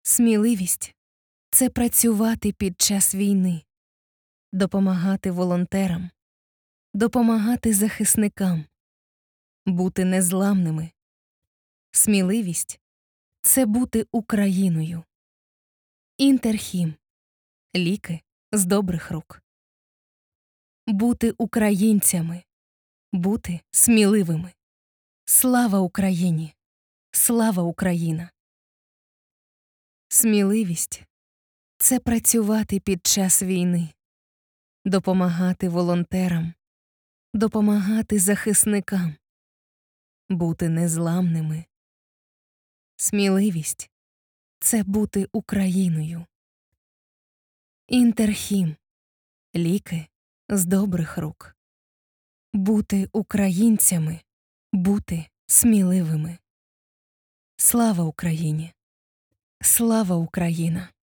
Сміливість – це працювати під час війни, допомагати волонтерам, допомагати захисникам, бути незламними. Сміливість – це бути Україною. Інтерхім – ліки з добрих рук. Бути українцями, бути сміливими. Слава Україні! Слава Україна! Сміливість – це працювати під час війни, допомагати волонтерам, допомагати захисникам, бути незламними. Сміливість – це бути Україною. Інтерхім – ліки з добрих рук. Бути українцями, бути сміливими. Слава Україні! Слава Україна!